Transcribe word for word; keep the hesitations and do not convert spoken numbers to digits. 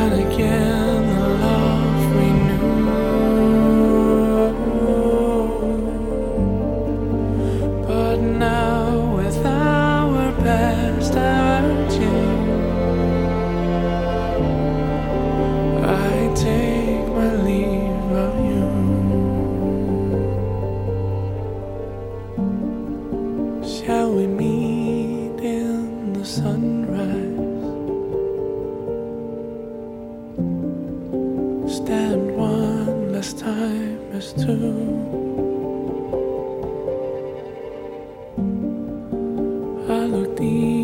start again the love we knew. But now with our past diverging, I take my leave of you. Shall we meet in the sunrise? Stand one last time as two. I look deep